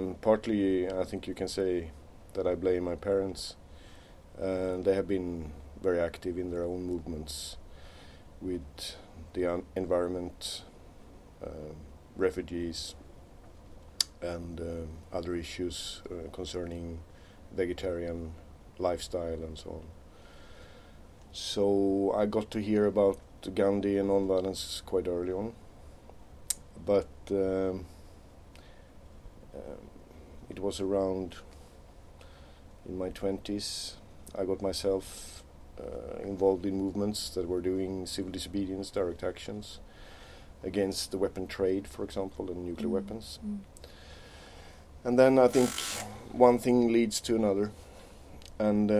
partly I think you can say that I blame my parents. They have been very active in their own movements with the environment, refugees, and other issues concerning vegetarian lifestyle and so on. So I got to hear about Gandhi and nonviolence quite early on, but it was around in my 20s I got myself involved in movements that were doing civil disobedience, direct actions against the weapon trade, for example, and nuclear weapons. And then I think one thing leads to another, and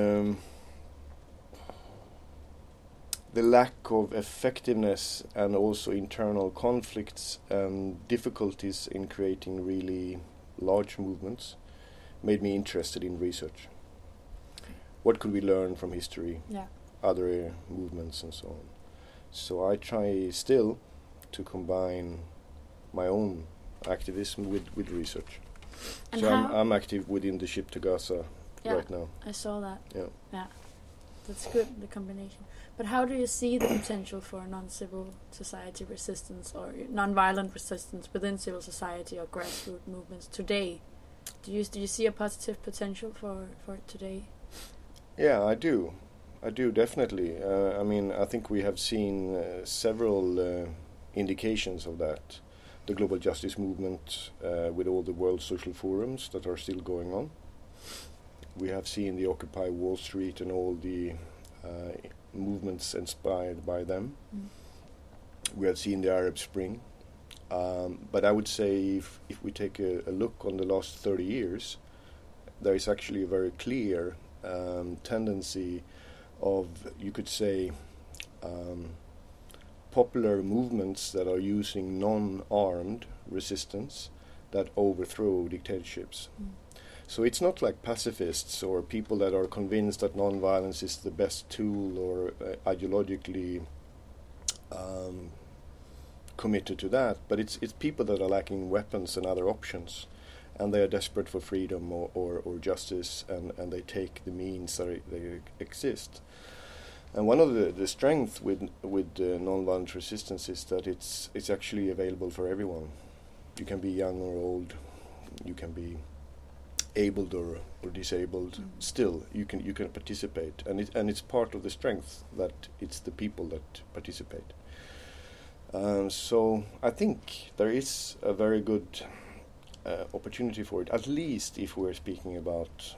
the lack of effectiveness and also internal conflicts and difficulties in creating really large movements made me interested in research. What could we learn from history, other movements and so on? So I try still to combine my own activism with research. And so I'm active within the Ship to Gaza right now. I saw that. Yeah. That's good, the combination. But how do you see the potential for non-civil society resistance or non-violent resistance within civil society or grassroots movements today? Do you see a positive potential for it today? Yeah, I do definitely. I think we have seen several indications of that. The global justice movement with all the world social forums that are still going on. We have seen the Occupy Wall Street and all the movements inspired by them. We have seen the Arab Spring. But I would say if we take a look on the last 30 years, there is actually a very clear tendency of, you could say, popular movements that are using non-armed resistance that overthrow dictatorships. So it's not like pacifists or people that are convinced that non-violence is the best tool or ideologically committed to that, but it's people that are lacking weapons and other options, and they are desperate for freedom or justice, and they take the means that they exist. And one of the strengths with non-violent resistance is that it's actually available for everyone. You can be young or old, you can be abled or disabled. Still, you can participate, and it's part of the strength that it's the people that participate. So I think there is a very good opportunity for it, at least if we're speaking about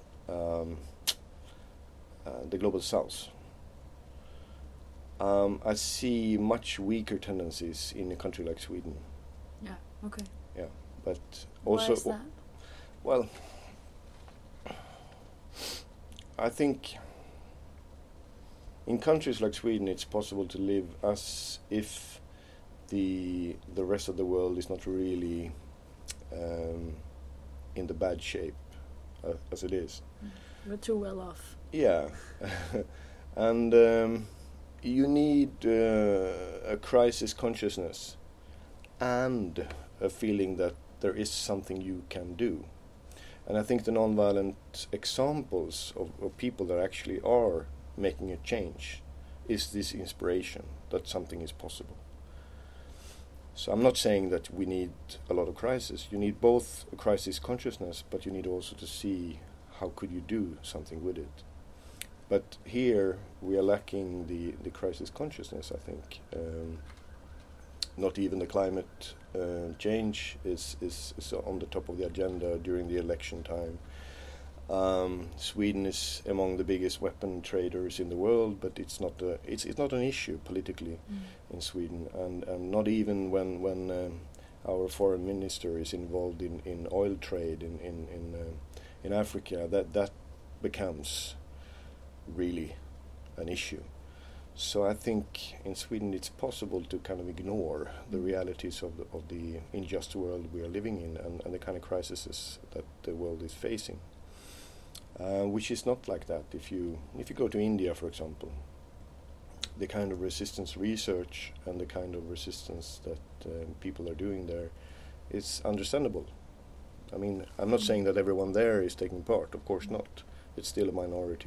the global south. I see much weaker tendencies in a country like Sweden. Yeah, okay. Yeah, but also... Why is that? Well, I think in countries like Sweden it's possible to live as if the rest of the world is not really in the bad shape as it is. We're too well off. Yeah. And you need a crisis consciousness and a feeling that there is something you can do. And I think the non-violent examples of people that actually are making a change is this inspiration that something is possible. So I'm not saying that we need a lot of crisis. You need both a crisis consciousness, but you need also to see how could you do something with it. But here we are lacking the crisis consciousness, I think. Not even the climate change is on the top of the agenda during the election time. Sweden is among the biggest weapon traders in the world, but it's not an issue politically in Sweden, and not even when our foreign minister is involved in oil trade in Africa, that becomes really an issue. So I think in Sweden it's possible to kind of ignore the realities of the unjust world we are living in and the kind of crises that the world is facing. Which is not like that. If you go to India, for example, the kind of resistance research and the kind of resistance that people are doing there is understandable. I mean, I'm not saying that everyone there is taking part. Of course not. It's still a minority.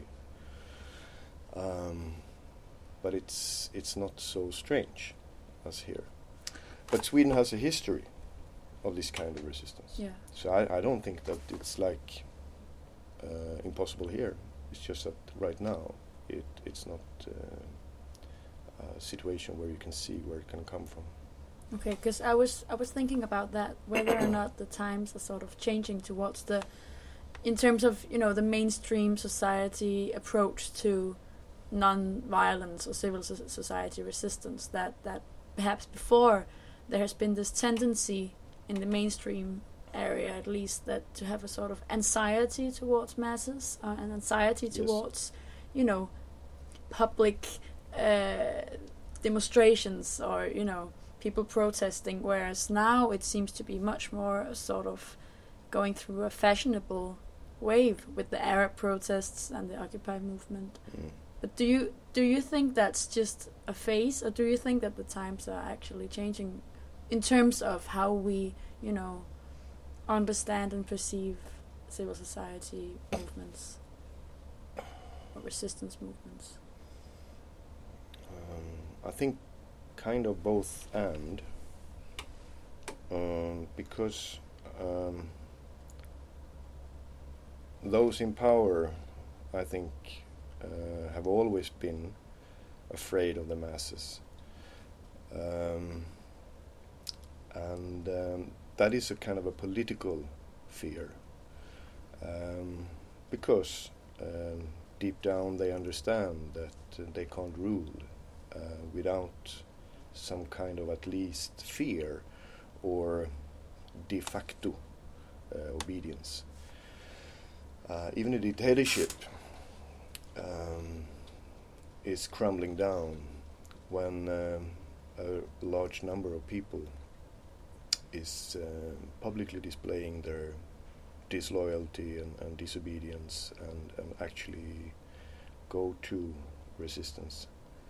But it's not so strange as here. But Sweden has a history of this kind of resistance. Yeah. So I don't think that it's like impossible here. It's just that right now it's not a situation where you can see where it can come from. Okay, because I was thinking about that, whether or not the times are sort of changing towards in terms of, you know, the mainstream society approach to non-violence or civil society resistance, that perhaps before there has been this tendency in the mainstream area, at least, that to have a sort of anxiety towards masses and anxiety towards, you know, public demonstrations or, you know, people protesting, whereas now it seems to be much more sort of going through a fashionable wave with the Arab protests and the Occupy movement. But do you think that's just a phase, or do you think that the times are actually changing in terms of how we, you know, understand and perceive civil society movements or resistance movements? I think kind of both and, because those in power, I think, have always been afraid of the masses, and that is a kind of a political fear, because deep down they understand that they can't rule without some kind of at least fear or de facto obedience. Even a dictatorship is crumbling down when a large number of people is publicly displaying their disloyalty and disobedience and actually go to resistance.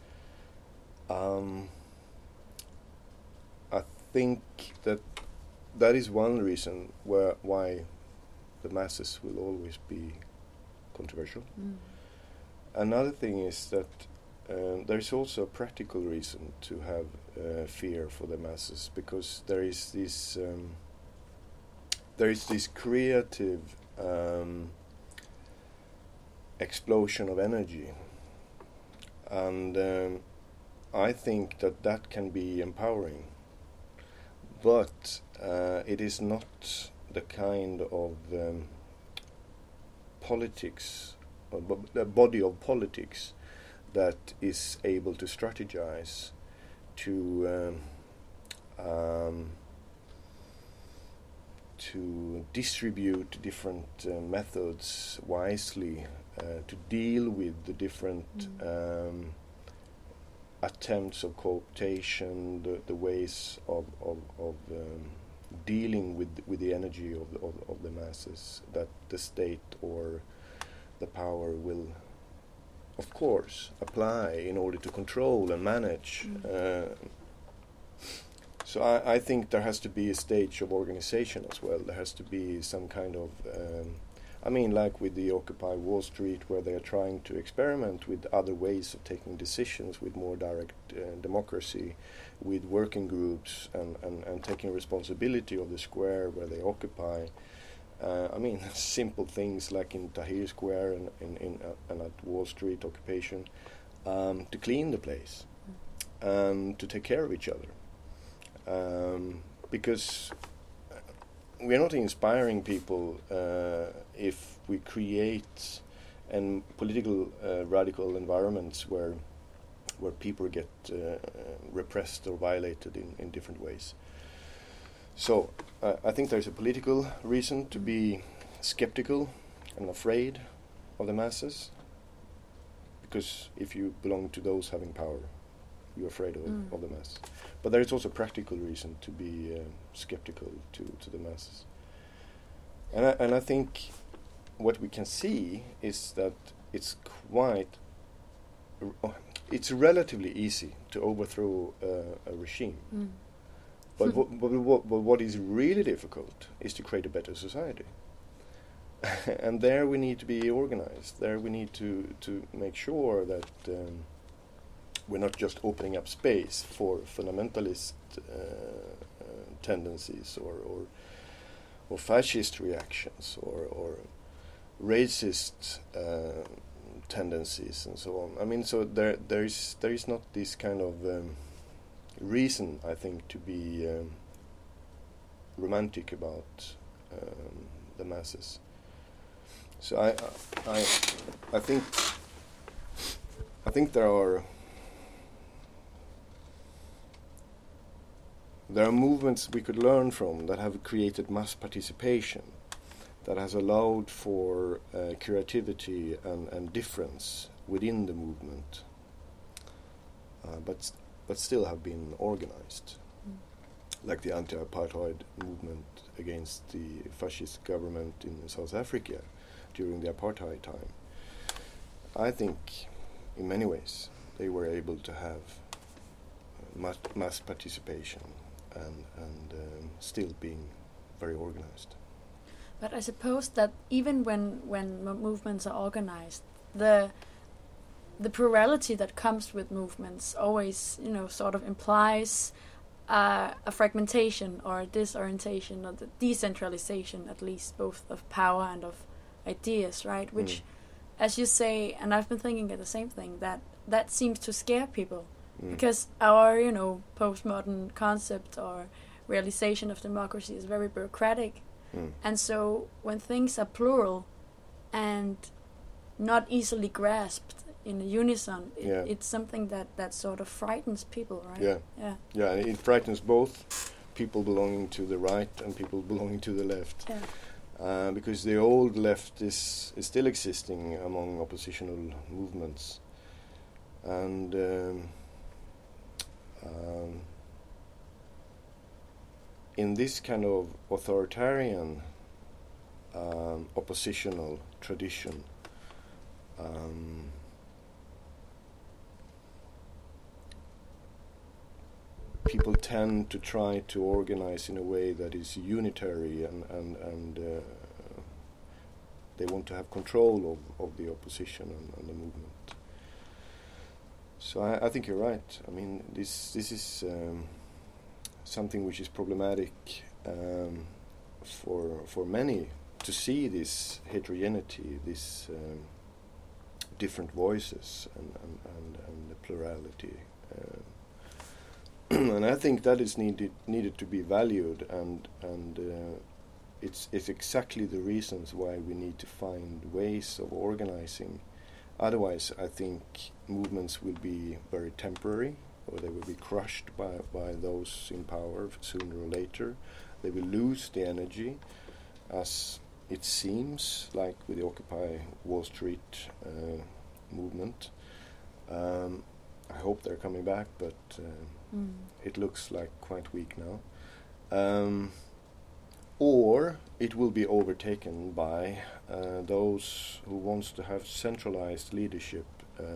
I think that is one reason why the masses will always be controversial. Another thing is that there is also a practical reason to have fear for the masses, because there is this creative explosion of energy, and I think that can be empowering, but it is not the kind of politics, or the body of politics that is able to strategize, to distribute different methods wisely, to deal with the different attempts of cooptation, the ways of dealing with the energy of the masses that the state or the power will, of course, apply in order to control and manage. So I think there has to be a stage of organization as well. There has to be some kind of, like with the Occupy Wall Street, where they are trying to experiment with other ways of taking decisions, with more direct democracy, with working groups, and taking responsibility of the square where they occupy. Simple things like in Tahrir Square and at Wall Street occupation, to clean the place and to take care of each other. Because we're not inspiring people if we create political radical environments where people get repressed or violated in different ways. So I think there's a political reason to be skeptical and afraid of the masses, because if you belong to those having power, you're afraid of the masses. But there is also a practical reason to be skeptical to the masses. And I think what we can see is that it's relatively easy to overthrow a regime. But what is really difficult is to create a better society. And there we need to be organized. There we need to make sure that we're not just opening up space for fundamentalist tendencies or fascist reactions or racist tendencies and so on. I mean, so there is not this kind of reason, I think, to be romantic about the masses. So I think there are movements we could learn from that have created mass participation, that has allowed for creativity and difference within the movement, but still have been organized, like the anti-apartheid movement against the fascist government in South Africa during the apartheid time. I think, in many ways, they were able to have mass participation and still being very organized. But I suppose that even when movements are organized, the plurality that comes with movements always, sort of implies a fragmentation or a disorientation or the decentralization, at least, both of power and of ideas, right? Which, as you say, and I've been thinking of the same thing, that seems to scare people. Because our, postmodern concept or realization of democracy is very bureaucratic. And so when things are plural and not easily grasped in unison, it's something that sort of frightens people, right? Yeah, and it frightens both people belonging to the right and people belonging to the left. Because the old left is still existing among oppositional movements. And in this kind of authoritarian oppositional tradition, people tend to try to organize in a way that is unitary and they want to have control of the opposition and the movement. So I think you're right. I mean, this is something which is problematic for many, to see this heterogeneity, this different voices and the plurality. And I think that is needed to be valued, and it's exactly the reasons why we need to find ways of organizing. Otherwise, I think movements will be very temporary, or they will be crushed by those in power sooner or later. They will lose the energy, as it seems like with the Occupy Wall Street movement. I hope they're coming back, but it looks like quite weak now. Or it will be overtaken by those who wants to have centralized leadership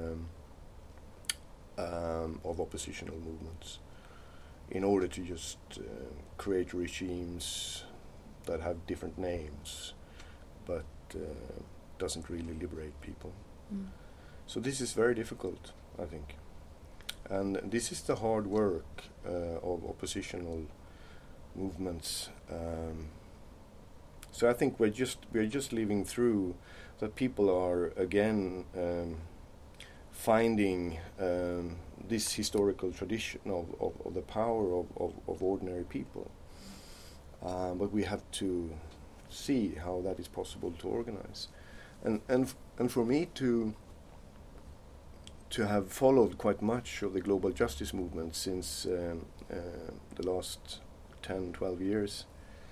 of oppositional movements in order to just create regimes that have different names but doesn't really liberate people. So this is very difficult, I think. And this is the hard work of oppositional movements. So I think we're just living through that. People are again finding this historical tradition of the power of ordinary people. But we have to see how that is possible to organize, and for me to have followed quite much of the global justice movement since the last 10-12 years,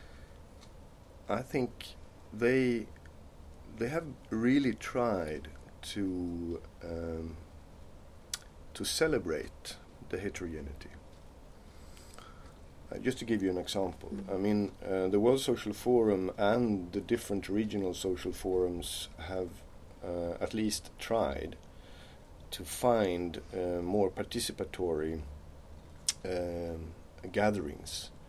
I think they have really tried to celebrate the heterogeneity. Just to give you an example, I mean, the World Social Forum and the different regional social forums have at least tried to find more participatory gatherings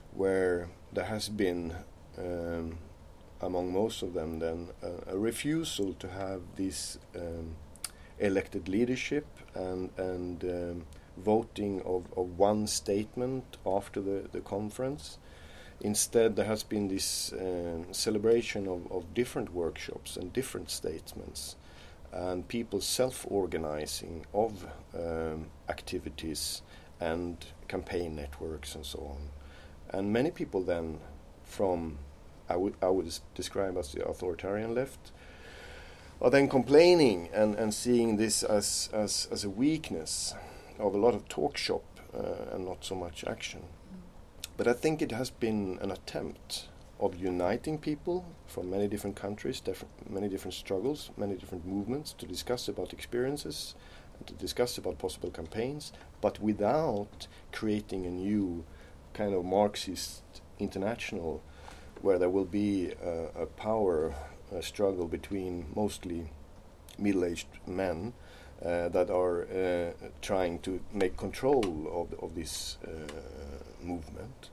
where there has been, among most of them, then a refusal to have this elected leadership and voting of one statement after the conference. Instead, there has been this celebration of different workshops and different statements, and people self-organizing of activities and campaign networks and so on. And many people then from, I would describe as the authoritarian left, are then complaining and seeing this as a weakness of a lot of talk shop and not so much action. But I think it has been an attempt of uniting people from many different countries, many different struggles, many different movements, to discuss about experiences and to discuss about possible campaigns, but without creating a new kind of Marxist international where there will be a power struggle between mostly middle-aged men that are trying to make control of this movement.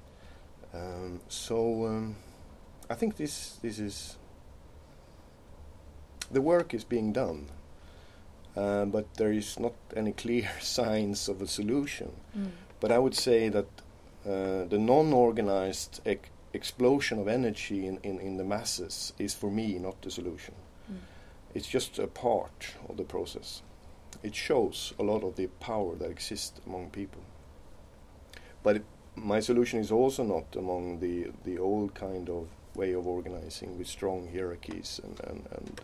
So I think this is the work is being done, but there is not any clear signs of a solution. But I would say that the non-organized explosion of energy in the masses is, for me, not the solution. It's just a part of the process. It shows a lot of the power that exists among people. But my solution is also not among the old kind of way of organizing with strong hierarchies and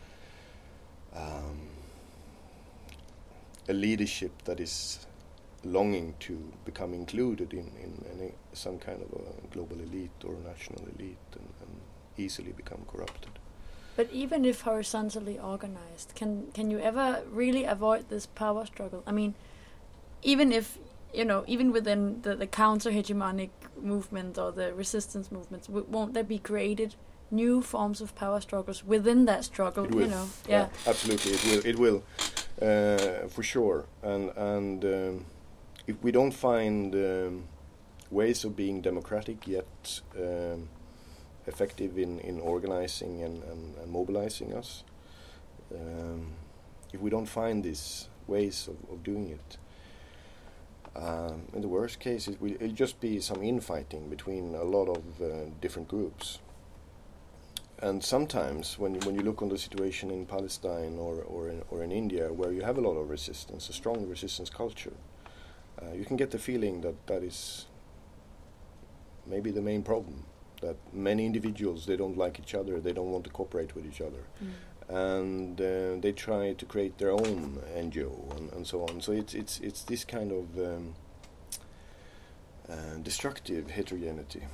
a leadership that is longing to become included in some kind of a global elite or a national elite and easily become corrupted. But even if horizontally organized, can you ever really avoid this power struggle? I mean, even if, even within the counter-hegemonic movement or the resistance movements, won't there be created new forms of power struggles within that struggle? It will. Yeah, absolutely. It will, for sure. And if we don't find ways of being democratic yet effective in organizing and mobilizing us, if we don't find these ways of doing it, in the worst case it'll just be some infighting between a lot of different groups. And sometimes when you look on the situation in Palestine or in India, where you have a lot of resistance, a strong resistance culture, you can get the feeling that is maybe the main problem, that many individuals, they don't like each other, they don't want to cooperate with each other, and they try to create their own NGO and so on. So it's this kind of destructive heterogeneity.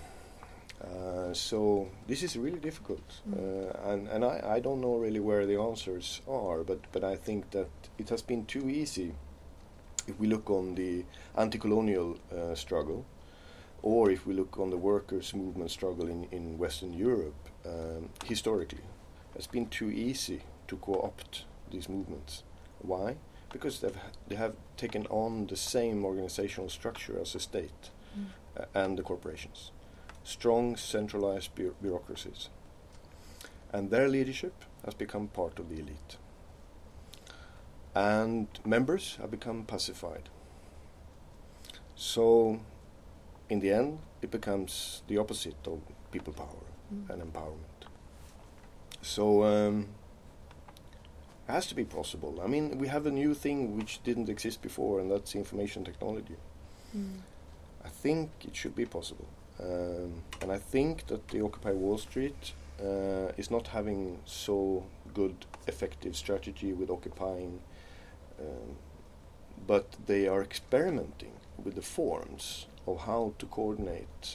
So this is really difficult, and I don't know really where the answers are, but I think that it has been too easy. If we look on the anti-colonial struggle, or if we look on the workers' movement struggle in Western Europe, historically, it's been too easy to co-opt these movements. Why? Because they have taken on the same organizational structure as the state and the corporations. Strong, centralized bureaucracies. And their leadership has become part of the elite. And members have become pacified. So, in the end, it becomes the opposite of people power and empowerment. So, it has to be possible. I mean, we have a new thing which didn't exist before, and that's information technology. I think it should be possible. And I think that the Occupy Wall Street is not having so good, effective strategy with occupying, but they are experimenting with the forms of how to coordinate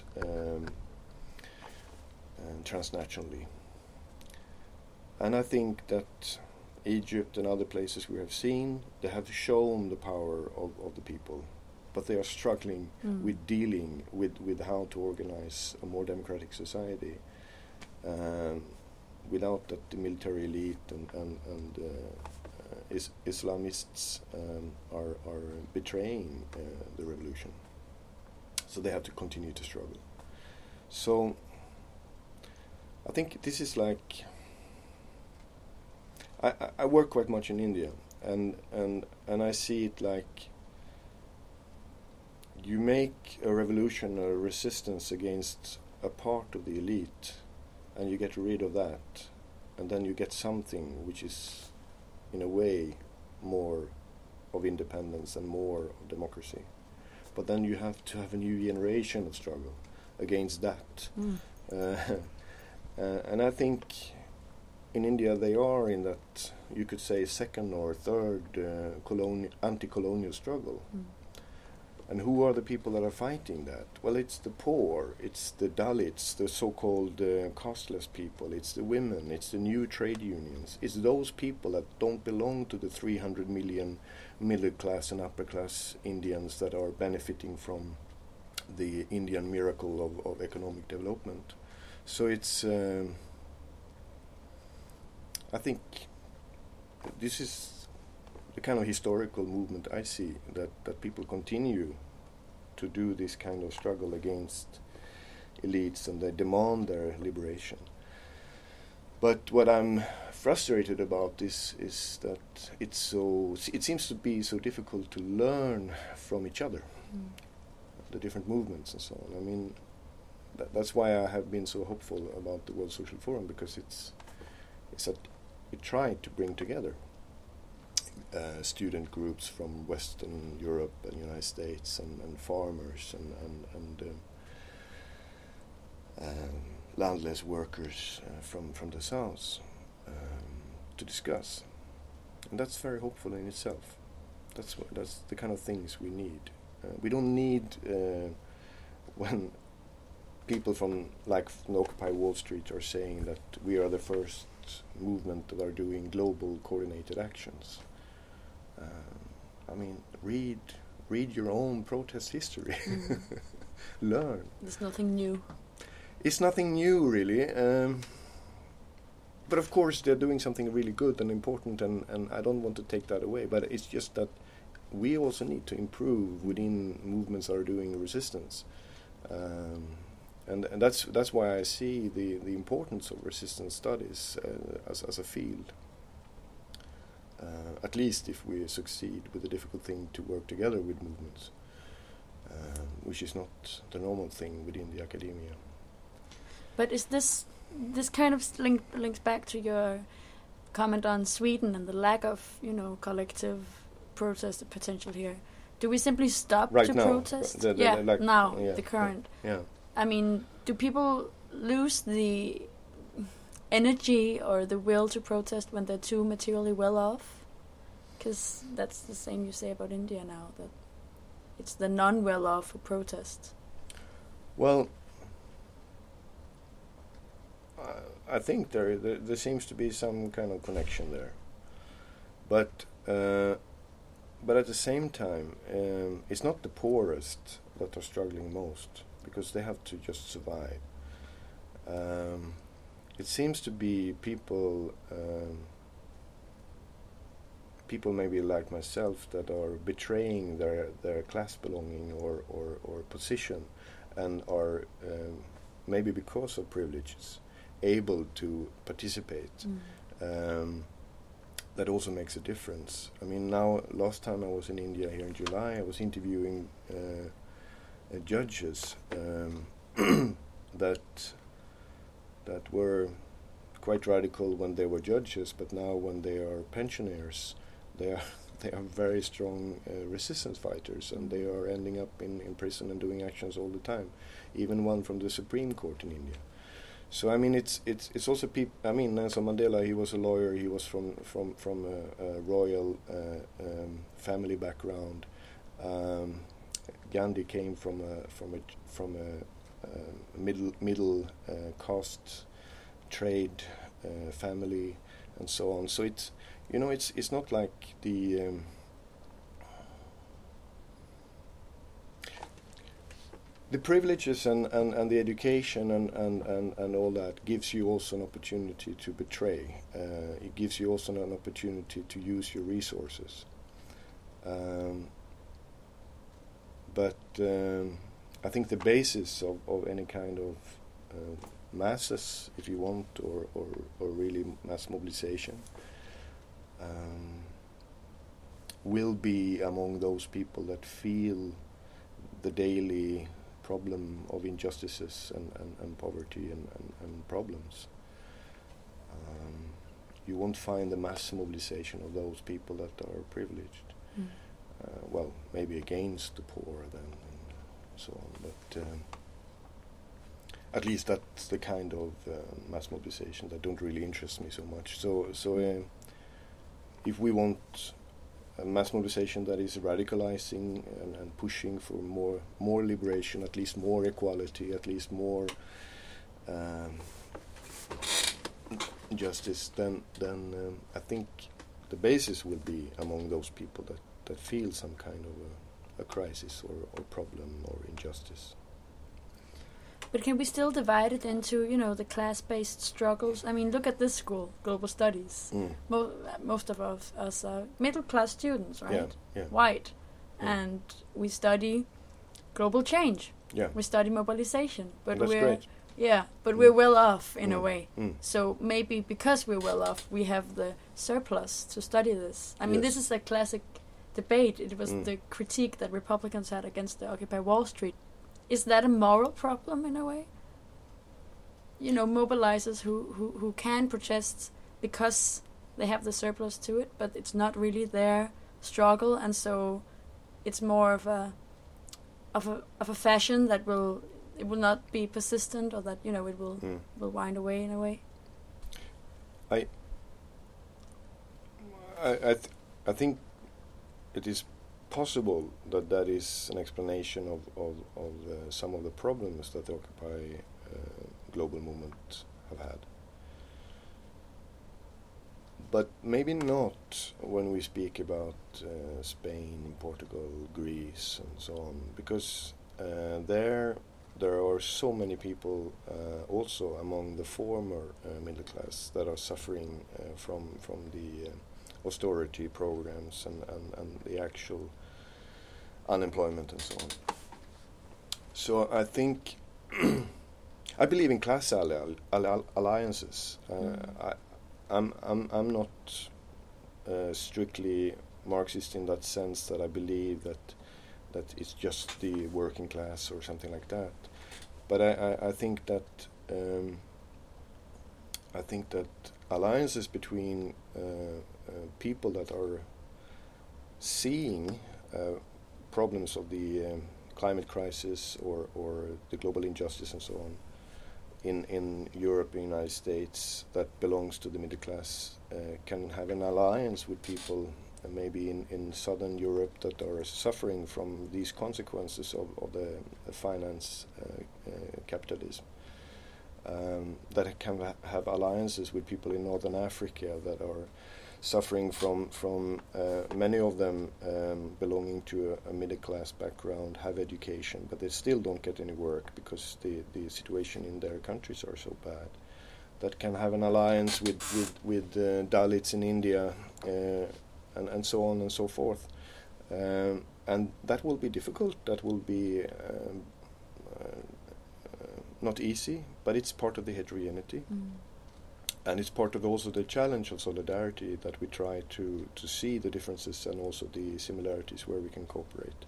transnationally. And I think that Egypt and other places we have seen, they have shown the power of the people, but they are struggling with dealing with how to organize a more democratic society without that the military elite and Islamists are betraying the revolution. So they have to continue to struggle. So I think this is like I work quite much in India, and I see it like you make a revolution or a resistance against a part of the elite, and you get rid of that, and then you get something which is in a way more of independence and more of democracy. But then you have to have a new generation of struggle against that. And I think in India they are in that, you could say, second or third anti-colonial struggle. And who are the people that are fighting that? Well, it's the poor, it's the Dalits, the so-called casteless people, it's the women, it's the new trade unions. It's those people that don't belong to the 300 million middle class and upper class Indians that are benefiting from the Indian miracle of economic development. So it's, I think this is the kind of historical movement I see, that people continue to do this kind of struggle against elites, and they demand their liberation. But what I'm frustrated about is that it seems to be so difficult to learn from each other, the different movements and so on. I mean, that's why I have been so hopeful about the World Social Forum, because it tried to bring together student groups from Western Europe and United States, and farmers and landless workers from the South to discuss, and that's very hopeful in itself. That's the kind of things we need. We don't need when people from Occupy Wall Street are saying that we are the first movement that are doing global coordinated actions. I mean, read your own protest history. Learn. There's nothing new. It's nothing new, really. But of course, they're doing something really good and important, and I don't want to take that away. But it's just that we also need to improve within movements that are doing resistance. And that's why I see the importance of resistance studies as a field. At least if we succeed with the difficult thing to work together with movements, which is not the normal thing within the academia. But is this kind of links back to your comment on Sweden and the lack of, collective protest potential here? Do we simply stop to protest? The current. Yeah. I mean, do people lose the energy or the will to protest when they're too materially well off? Because that's the same you say about India now, that it's the non-well off who protest. Well, I think there seems to be some kind of connection there, but at the same time, it's not the poorest that are struggling most, because they have to just survive. It seems to be people maybe like myself that are betraying their class belonging or position, and are maybe because of privileges able to participate. That also makes a difference. I mean, last time I was in India here in July, I was interviewing judges that were quite radical when they were judges, but now when they are pensioners, they are very strong resistance fighters, and they are ending up in prison and doing actions all the time. Even one from the Supreme Court in India. So I mean, it's also people. I mean, Nelson Mandela, he was a lawyer. He was from a royal family background. Gandhi came from a middle caste trade family, and so on. So it's not like the privileges and the education and all that gives you also an opportunity to betray. It gives you also an opportunity to use your resources. But I think the basis of any kind of masses, if you want, or really mass mobilization, will be among those people that feel the daily problem of injustices and poverty and problems. You won't find the mass mobilization of those people that are privileged. Well, maybe against the poor then, and so on, but at least that's the kind of mass mobilization that don't really interest me so much. So if we want a mass mobilization that is radicalizing and pushing for more liberation, at least more equality, at least more justice, then I think the basis will be among those people that feel some kind of a crisis or problem or injustice. But can we still divide it into, the class-based struggles? I mean, look at this school, Global Studies. Most of us are middle-class students, right? Yeah. White. And we study global change. Yeah. We study mobilization. But that's great. Yeah, but we're well off in a way. Mm. So maybe because we're well off, we have the surplus to study this. I mean, this is a classic debate. It was the critique that Republicans had against the Occupy Wall Street. Is that a moral problem in a way? Mobilizers who can protest because they have the surplus to it, but it's not really their struggle, and so it's more of a fashion that will not be persistent, or that it will wind away in a way. I think it is possible that is an explanation of some of the problems that the Occupy global movement have had. But maybe not when we speak about Spain, Portugal, Greece, and so on, because there are so many people also among the former middle class that are suffering from the austerity programs and the actual unemployment and so on. So I think I believe in class alliances. I'm not strictly Marxist in that sense that I believe that it's just the working class or something like that. But I think that alliances between people that are seeing problems of the climate crisis or the global injustice and so on in Europe, in the United States, that belongs to the middle class, can have an alliance with people maybe in southern Europe that are suffering from these consequences of the finance capitalism. That can have alliances with people in northern Africa that are suffering from many of them belonging to a middle class background, have education, but they still don't get any work because the situation in their countries are so bad. That can have an alliance with Dalits in India and so on and so forth. And that will be difficult, that will be not easy, but it's part of the heterogeneity. And it's part of also the challenge of solidarity, that we try to see the differences and also the similarities where we can cooperate.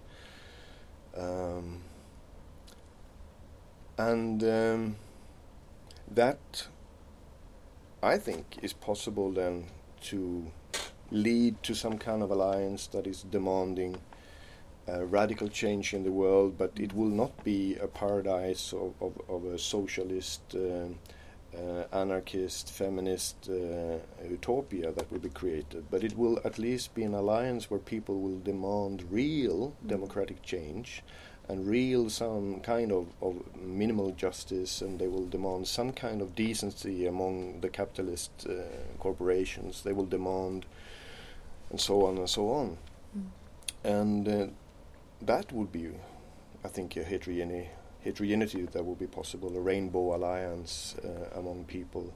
That, I think, is possible then to lead to some kind of alliance that is demanding radical change in the world, but it will not be a paradise of a socialist anarchist, feminist utopia that will be created, but it will at least be an alliance where people will demand real democratic change and real some kind of minimal justice, and they will demand some kind of decency among the capitalist corporations. They will demand and so on and so on. And that would be, I think, a heterogeneity that will be possible, a rainbow alliance among people.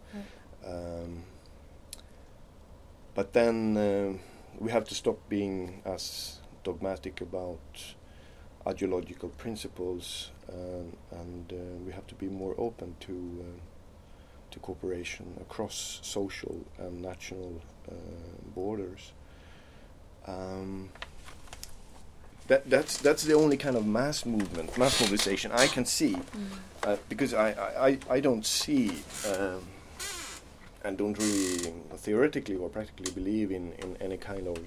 But then we have to stop being as dogmatic about ideological principles, and we have to be more open to cooperation across social and national borders. That's the only kind of mass mobilization I can see, because I don't see and don't really theoretically or practically believe in any kind of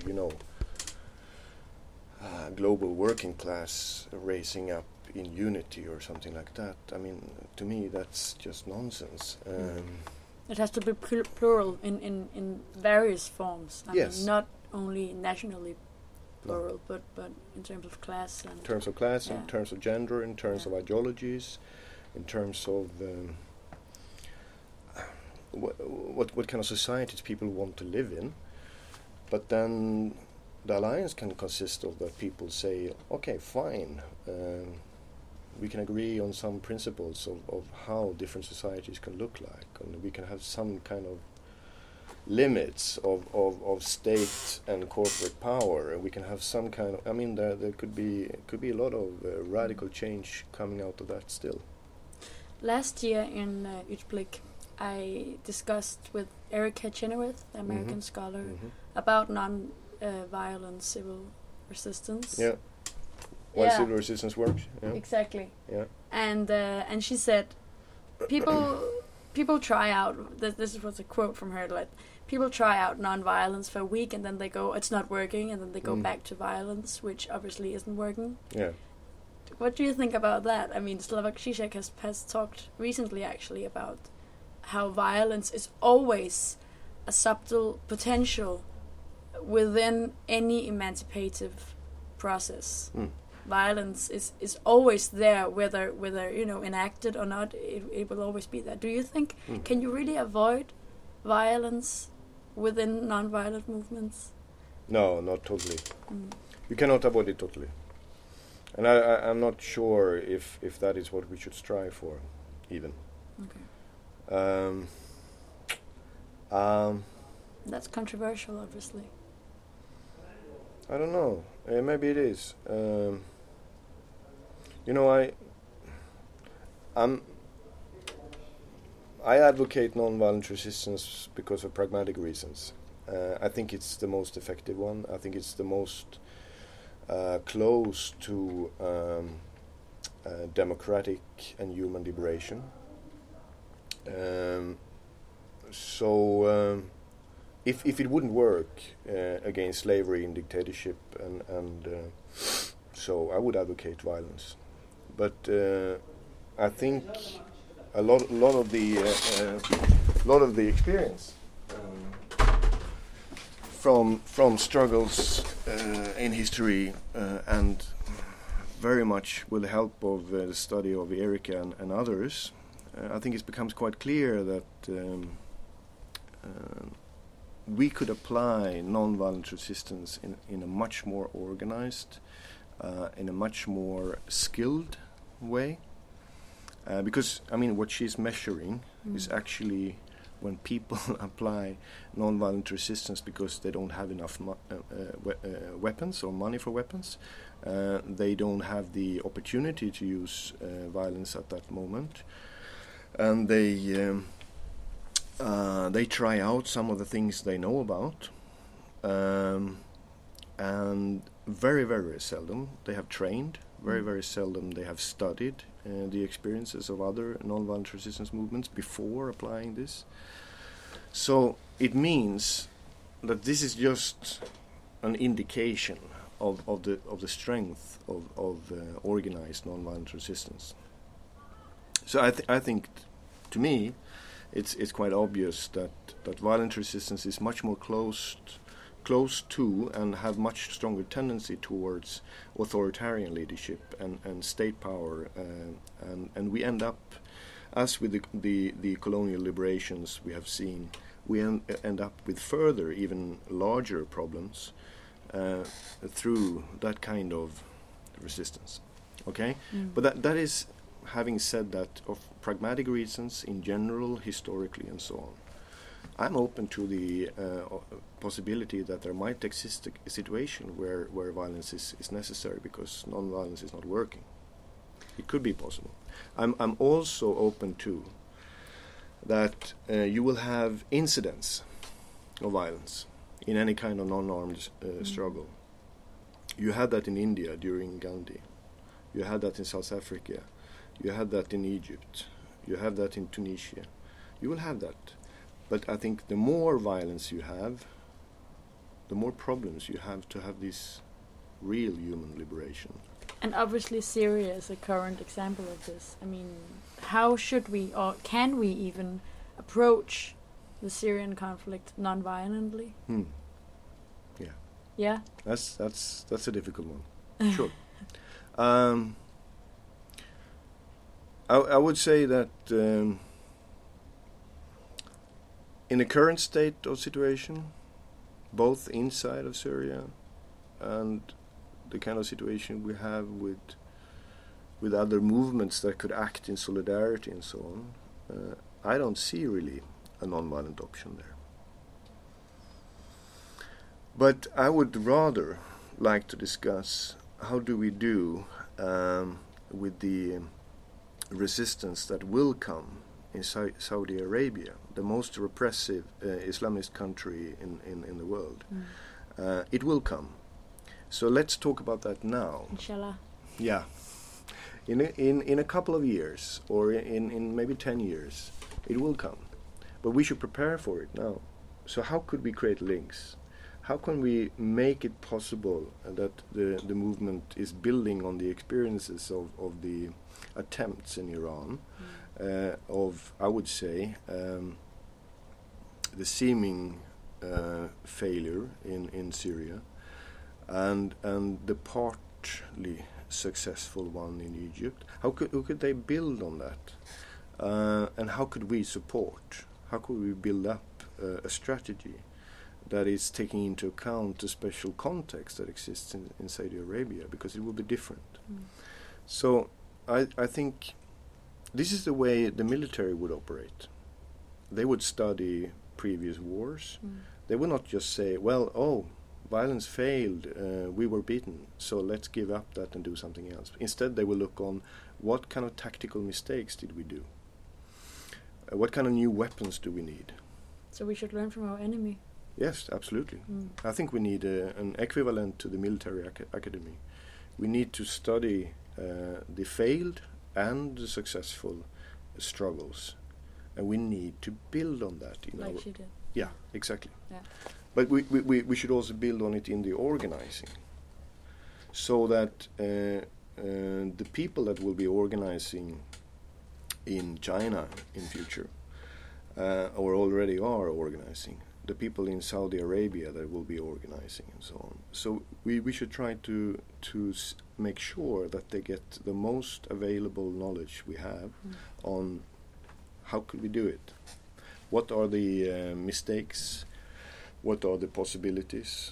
global working class raising up in unity or something like that. I mean, to me that's just nonsense. It has to be plural in various forms. I Yes. mean, not only nationally plural, but in terms of class and In terms of class, Yeah. in terms of gender, in terms of ideologies, in terms of what kind of societies people want to live in. But then the alliance can consist of that people say, okay, fine, we can agree on some principles of how different societies can look like, and we can have some kind of limits of state and corporate power, and we can have some kind of, I mean, there could be a lot of radical change coming out of that still. Last year in Utblick, I discussed with Erica Chenoweth, the American scholar, about non-violent civil resistance. Yeah. Why Yeah. civil resistance works. Yeah. Exactly. Yeah. And she said, people try out. This was a quote from her. Like, people try out non-violence for a week, and then they go, it's not working, and then they go back to violence, which obviously isn't working. Yeah. What do you think about that? I mean, Slavoj Žižek has talked recently, actually, about how violence is always a subtle potential within any emancipative process. Violence is always there, whether enacted or not. It will always be there. Do you think can you really avoid violence within non-violent movements? No, not totally. You cannot avoid it totally. And I'm not sure if that is what we should strive for, even. Okay. That's controversial, obviously. I don't know. Maybe it is. I advocate non-violent resistance because of pragmatic reasons. I think it's the most effective one. I think it's the most close to democratic and human liberation. If it wouldn't work against slavery and dictatorship, and so I would advocate violence. But I think a lot of the experience from struggles in history and very much with the help of the study of Erica and others, I think it becomes quite clear that we could apply non-violent resistance in a much more organized, in a much more skilled way. Because, I mean, what she's measuring is actually when people apply non-violent resistance because they don't have enough weapons or money for weapons. They don't have the opportunity to use violence at that moment. And they try out some of the things they know about. And very, very seldom they have trained. Very, very seldom they have studied the experiences of other non-violent resistance movements before applying this. So it means that this is just an indication of the strength of organized non-violent resistance. So I think, to me, it's quite obvious that violent resistance is much more close to and have much stronger tendency towards authoritarian leadership and state power, and we end up, as with the colonial liberations we have seen, we end up with further, even larger problems through that kind of resistance. Okay, but that is having said that of pragmatic reasons in general, historically, and so on. I'm open to the possibility that there might exist a situation where violence is necessary because non-violence is not working. It could be possible. I'm also open to that you will have incidents of violence in any kind of non-armed struggle. You had that in India during Gandhi. You had that in South Africa. You had that in Egypt. You have that in Tunisia. You will have that. But I think the more violence you have, the more problems you have to have this real human liberation. And obviously Syria is a current example of this. I mean, how should we, or can we even, approach the Syrian conflict non-violently? Yeah. Yeah? That's a difficult one. Sure. I would say that in the current state of situation, both inside of Syria and the kind of situation we have with other movements that could act in solidarity and so on, I don't see really a non-violent option there. But I would rather like to discuss how do we do with the resistance that will come in Saudi Arabia, the most repressive Islamist country in the world. It will come. So let's talk about that now. Inshallah. Yeah. In a couple of years, or in maybe 10 years, it will come. But we should prepare for it now. So how could we create links? How can we make it possible that the movement is building on the experiences of the attempts in Iran, of, I would say, the seeming failure in Syria, and the partly successful one in Egypt? How could they build on that? And how could we support? How could we build up a strategy that is taking into account the special context that exists in Saudi Arabia, because it will be different. So I think this is the way the military would operate. They would study previous wars. They would not just say, well, violence failed, we were beaten, so let's give up that and do something else. Instead, they will look on what kind of tactical mistakes did we do? What kind of new weapons do we need? So we should learn from our enemy. Yes, absolutely. I think we need an equivalent to the military academy. We need to study the failed and the successful struggles, and we need to build on that. Like she did. Yeah, exactly. Yeah. But we should also build on it in the organizing, so that the people that will be organizing in China in future, or already are organizing, the people in Saudi Arabia that will be organizing and so on. So we should try to make sure that they get the most available knowledge we have on how could we do it. What are the mistakes? What are the possibilities?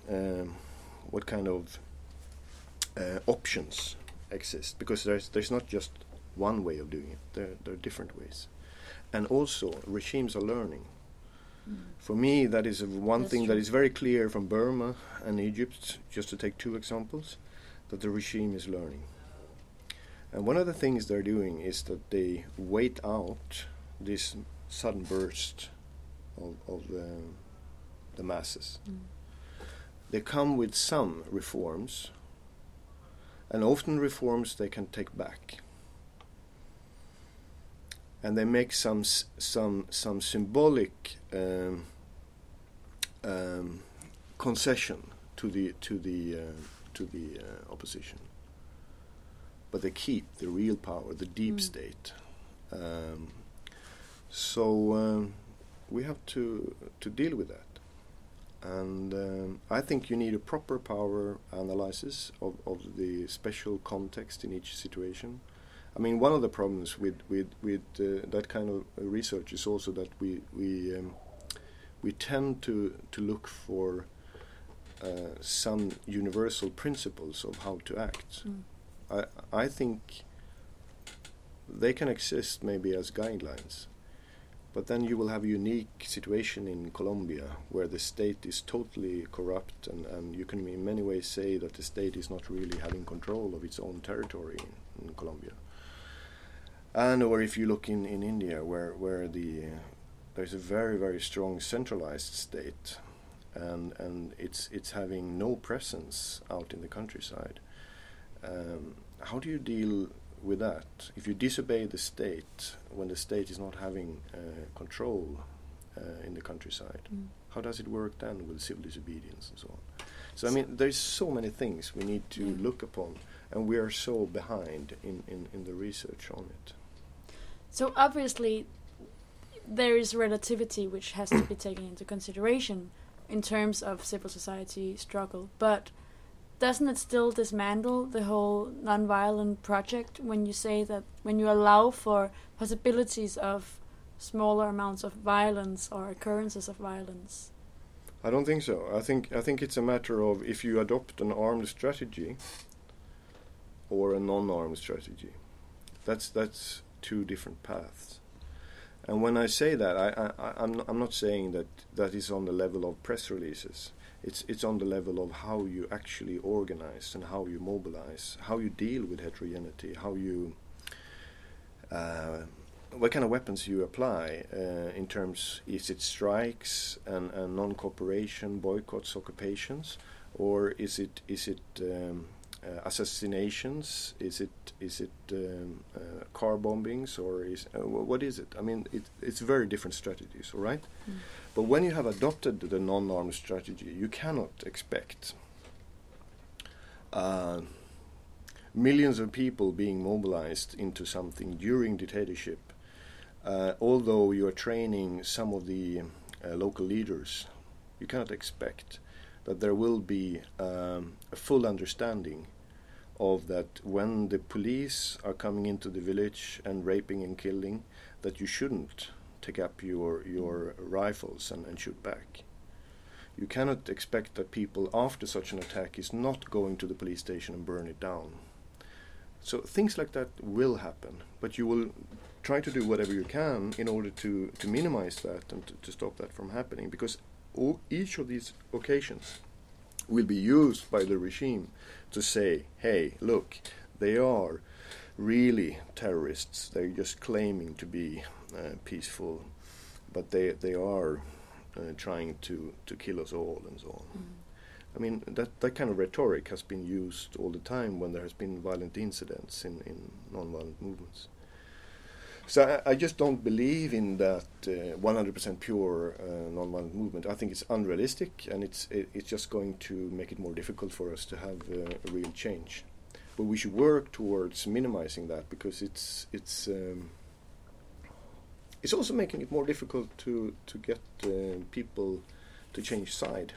What kind of options exist? Because there's not just one way of doing it. There are different ways. And also, regimes are learning. For me, that is one thing that is very clear from Burma and Egypt, just to take two examples, that the regime is learning. And one of the things they're doing is that they wait out this sudden burst of the masses. They come with some reforms, and often reforms they can take back. And they make some symbolic concession to the opposition, but they keep the real power, the deep state. So we have to deal with that, and I think you need a proper power analysis of the special context in each situation. I mean, one of the problems with that kind of research is also that we tend to look for some universal principles of how to act. I think they can exist maybe as guidelines, But then you will have a unique situation in Colombia where the state is totally corrupt, and you can in many ways say that the state is not really having control of its own territory in Colombia. And or if you look in India where there's a very, very strong centralized state, and it's having no presence out in the countryside. How do you deal with that? If you disobey the state when the state is not having control in the countryside, how does it work then with civil disobedience and so on? So I mean, there's so many things we need to look upon, and we are so behind in the research on it. So obviously there is relativity which has to be taken into consideration in terms of civil society struggle, but doesn't it still dismantle the whole non-violent project when you say that, when you allow for possibilities of smaller amounts of violence or occurrences of violence? I don't think so. I think it's a matter of if you adopt an armed strategy or a non-armed strategy. That's two different paths. And when I say that, I'm not saying that is on the level of press releases. It's on the level of how you actually organize and how you mobilize, how you deal with heterogeneity, how you what kind of weapons you apply in terms, is it strikes and non-cooperation, boycotts, occupations, or is it assassinations? Is it car bombings, or what is it? I mean, it's very different strategies, all right? But when you have adopted the non-armed strategy, you cannot expect millions of people being mobilized into something during dictatorship, although you are training some of the local leaders. You cannot expect that there will be a full understanding of that when the police are coming into the village and raping and killing, that you shouldn't take up your rifles and shoot back. You cannot expect that people after such an attack is not going to the police station and burn it down. So things like that will happen, but you will try to do whatever you can in order to minimize that and to stop that from happening, because each of these occasions will be used by the regime to say, hey, look, they are really terrorists. They're just claiming to be peaceful, but they are trying to kill us all and so on. I mean, that kind of rhetoric has been used all the time when there has been violent incidents in non-violent movements. So I just don't believe in that 100% pure non-violent movement. I think it's unrealistic, and it's just going to make it more difficult for us to have a real change. But we should work towards minimizing that, because it's also making it more difficult to get people to change side.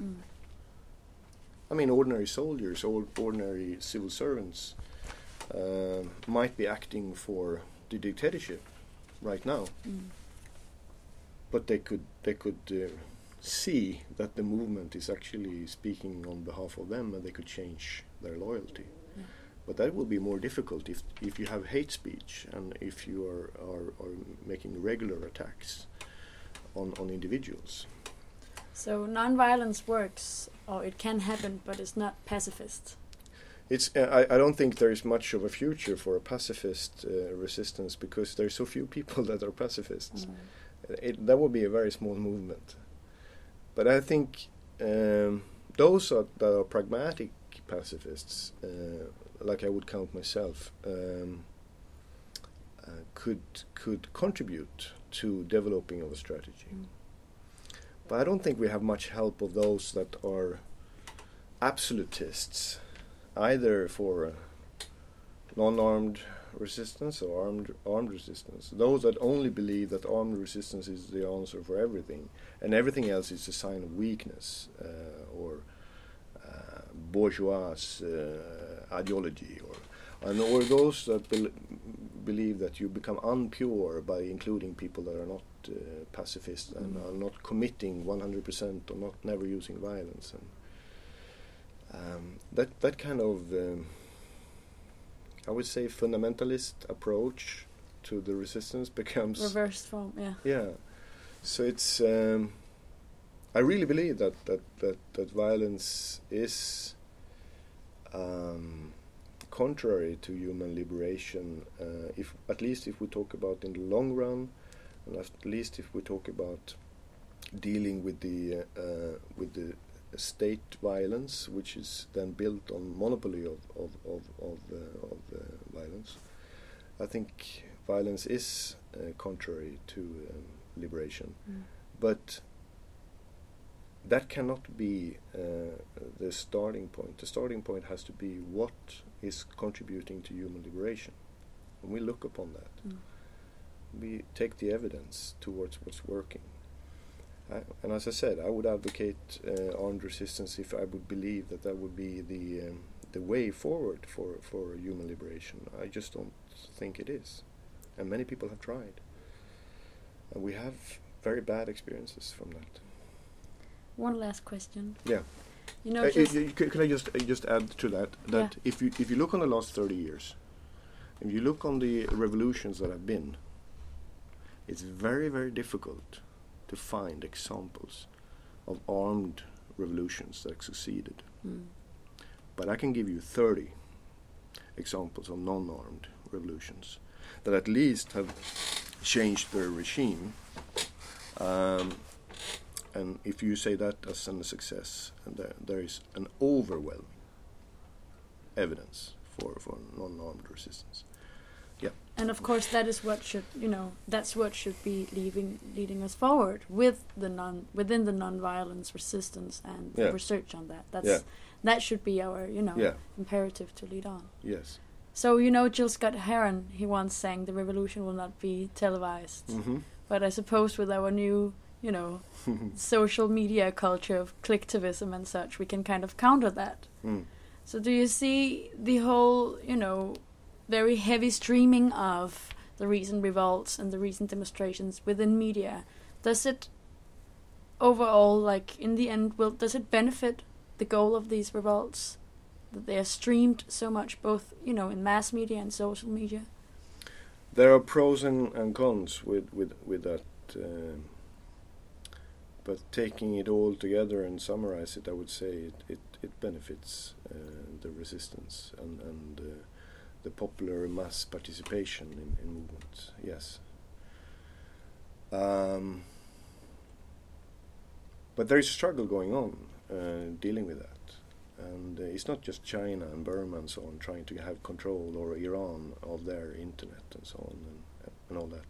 I mean, ordinary soldiers or ordinary civil servants might be acting for the dictatorship right now, but they could see that the movement is actually speaking on behalf of them, and they could change their loyalty. But that will be more difficult if you have hate speech and if you are making regular attacks on individuals. So non-violence works, or it can happen, but it's not pacifist. It's I don't think there is much of a future for a pacifist resistance, because there are so few people that are pacifists. That would be a very small movement. But I think those that are pragmatic pacifists, like I would count myself, could contribute to developing of a strategy. But I don't think we have much help of those that are absolutists, either for non-armed resistance or armed resistance. Those that only believe that armed resistance is the answer for everything, and everything else is a sign of weakness or bourgeois ideology, or those that believe that you become unpure by including people that are not pacifist and are not committing 100% or not never using violence, and that kind of I would say fundamentalist approach to the resistance becomes reversed form. Yeah. Yeah. So it's I really believe that violence is contrary to human liberation. If at least if we talk about in the long run, and at least if we talk about dealing with the state violence, which is then built on monopoly of violence, I think violence is contrary to liberation. But that cannot be the starting point. The starting point has to be what is contributing to human liberation. And we look upon that. We take the evidence towards what's working. And as I said, I would advocate armed resistance if I would believe that would be the way forward for human liberation. I just don't think it is. And many people have tried. And we have very bad experiences from that. One last question. Yeah. You know, can I just add to that Yeah. if you look on the last 30 years, if you look on the revolutions that have been, it's very, very difficult to find examples of armed revolutions that succeeded. But I can give you 30 examples of non-armed revolutions that at least have changed their regime. And if you say that as a success, there is an overwhelming evidence for non-armed resistance. Yeah. And of course, that is what should, that's what should be leading us forward with within the non-violence resistance and research on that. That should be our, imperative to lead on. Yes. So, Jill Scott Heron, he once sang, "The revolution will not be televised." Mm-hmm. But I suppose with our new, social media culture of clicktivism and such, we can kind of counter that. So do you see the whole, very heavy streaming of the recent revolts and the recent demonstrations within media? Does it overall, in the end, does it benefit the goal of these revolts, that they are streamed so much, both, in mass media and social media? There are pros and cons with that. But taking it all together and summarize it, I would say it benefits the resistance and the popular mass participation in movements. Yes. But there is a struggle going on dealing with that. And it's not just China and Burma and so on trying to have control, or Iran, of their internet and so on and all that.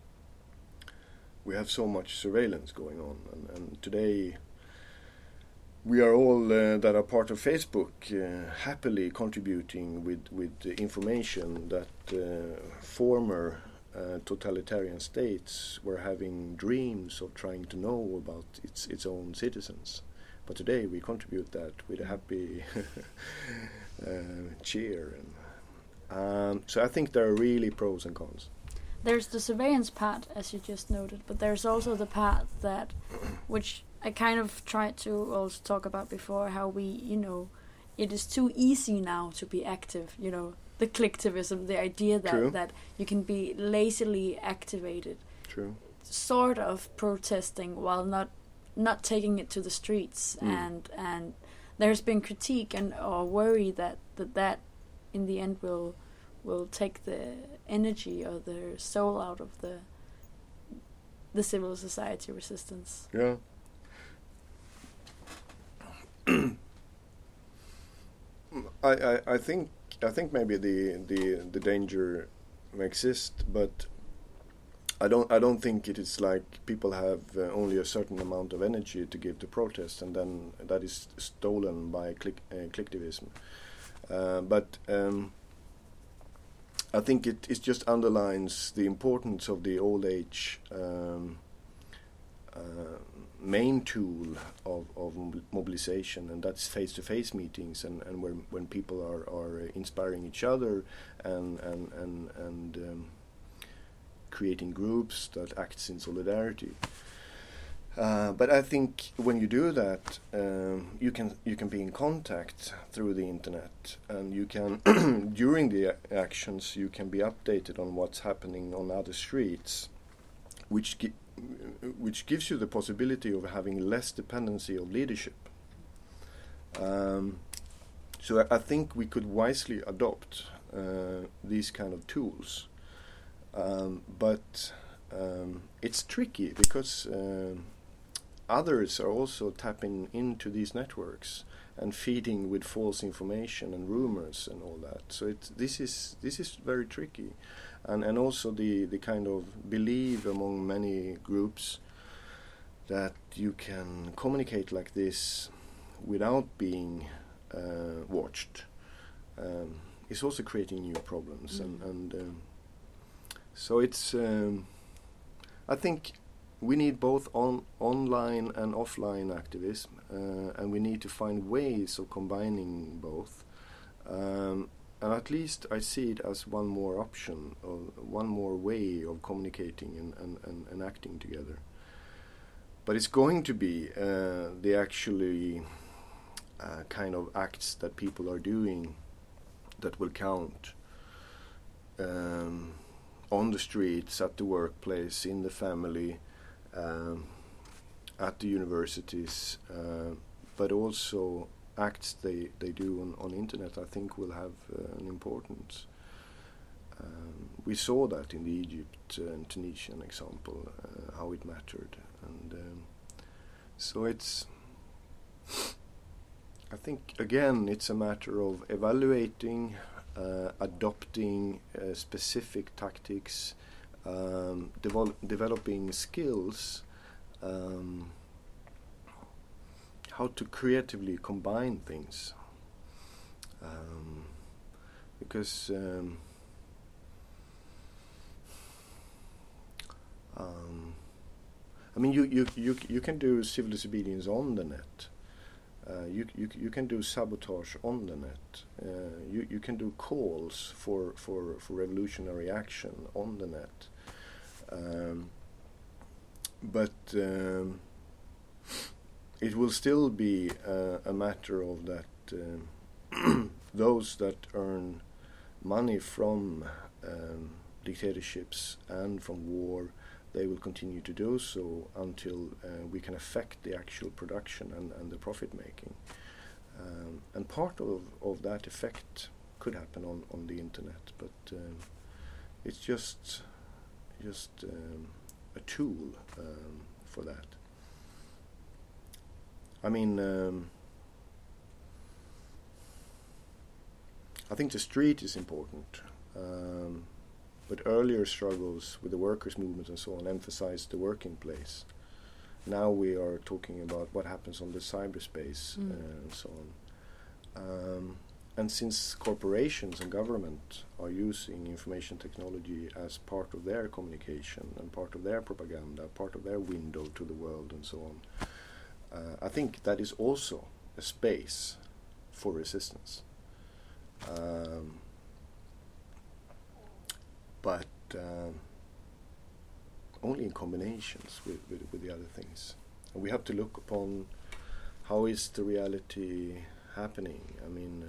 We have so much surveillance going on, and today we are all that are part of Facebook happily contributing with information that former totalitarian states were having dreams of trying to know about its own citizens. But today we contribute that with a happy cheer. So I think there are really pros and cons. There's the surveillance part, as you just noted, but there's also the part which I kind of tried to also talk about before, how we, it is too easy now to be active, the clicktivism, the idea that you can be lazily activated. True. Sort of protesting while not taking it to the streets, and there's been critique or worry that in the end will take the energy or the soul out of the civil society resistance. Yeah. I think maybe the danger exists, but I don't think it is like people have only a certain amount of energy to give to protest, and then that is stolen by clicktivism. But I think it just underlines the importance of the old age main tool of mobilization, and that's face-to-face meetings, and when people are inspiring each other and creating groups that acts in solidarity. But I think when you do that, you can be in contact through the internet, and you can during the actions you can be updated on what's happening on other streets, which gives you the possibility of having less dependency of leadership. So I think we could wisely adopt these kind of tools, but it's tricky because others are also tapping into these networks and feeding with false information and rumors and all that. So this is very tricky, and also the kind of belief among many groups that you can communicate like this without being watched is also creating new problems, and so it's I think we need both online and offline activism, and we need to find ways of combining both. And at least I see it as one more option, or one more way of communicating and acting together. But it's going to be the actually kind of acts that people are doing that will count. On the streets, at the workplace, in the family, at the universities, but also acts they do on internet, I think will have an importance. We saw that in the Egypt and Tunisian example, how it mattered, and so it's. I think again it's a matter of evaluating, adopting specific tactics, developing skills, how to creatively combine things, because I mean you can do civil disobedience on the net. You can do sabotage on the net. You can do calls for revolutionary action on the net. But it will still be a matter of that those that earn money from dictatorships and from war, they will continue to do so until we can affect the actual production and the profit making. And part of that effect could happen on the internet, but it's just a tool for that. I mean, I think the street is important. But earlier struggles with the workers' movement and so on emphasized the working place. Now we are talking about what happens on the cyberspace and so on. And since corporations and government are using information technology as part of their communication and part of their propaganda, part of their window to the world and so on, I think that is also a space for resistance. But only in combinations with the other things. And we have to look upon how is the reality happening. I mean,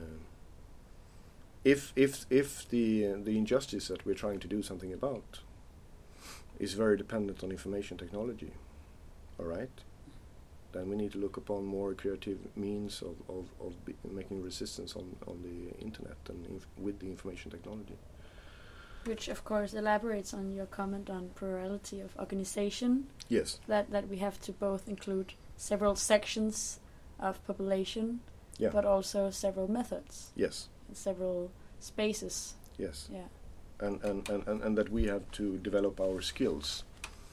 if the injustice that we're trying to do something about is very dependent on information technology, all right, then we need to look upon more creative means of making resistance on the internet and with the information technology. Which, of course, elaborates on your comment on plurality of organization. Yes. That we have to both include several sections of population, but also several methods. Yes. Several spaces. Yes. Yeah. And that we have to develop our skills.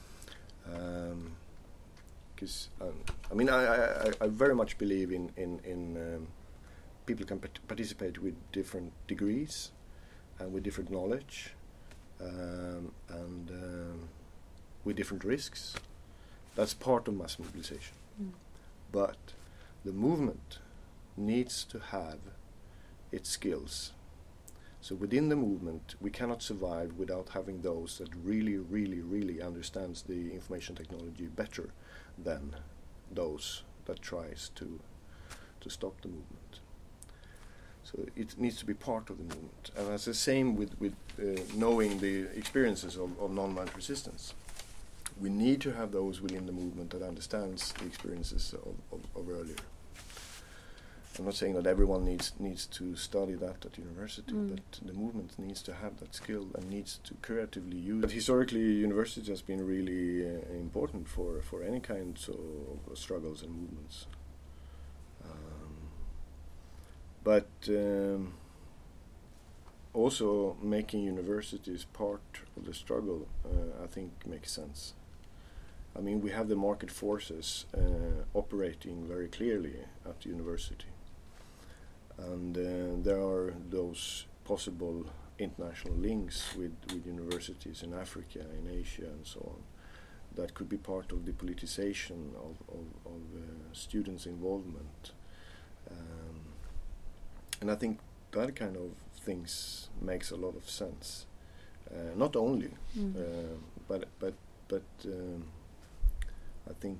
Because I mean, I very much believe in people can participate with different degrees and with different knowledge. And with different risks. That's part of mass mobilization. But the movement needs to have its skills. So within the movement, we cannot survive without having those that really, really, really understands the information technology better than those that tries to stop the movement. So it needs to be part of the movement, and it's the same with knowing the experiences of nonviolent resistance. We need to have those within the movement that understands the experiences of earlier. I'm not saying that everyone needs to study that at university, but the movement needs to have that skill and needs to creatively use. But historically, university has been really important for any kind of struggles and movements. But also making universities part of the struggle, I think makes sense. I mean, we have the market forces operating very clearly at the university. And there are those possible international links with universities in Africa, in Asia, and so on, that could be part of the politicization of students' involvement. And I think that kind of things makes a lot of sense. Not only, but I think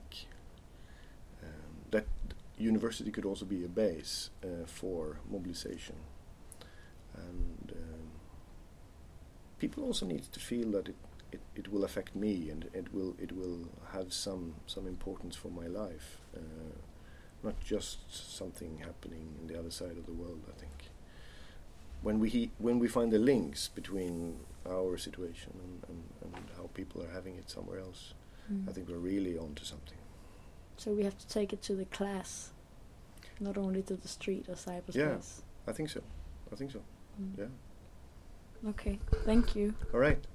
that university could also be a base for mobilization, and people also need to feel that it will affect me, and it will have some importance for my life, not just something happening in the other side of the world. I think when we find the links between our situation and how people are having it somewhere else, I think we're really onto something. So we have to take it to the class, not only to the street or cyberspace. Yeah, I think so. Yeah. Okay, thank you. All right.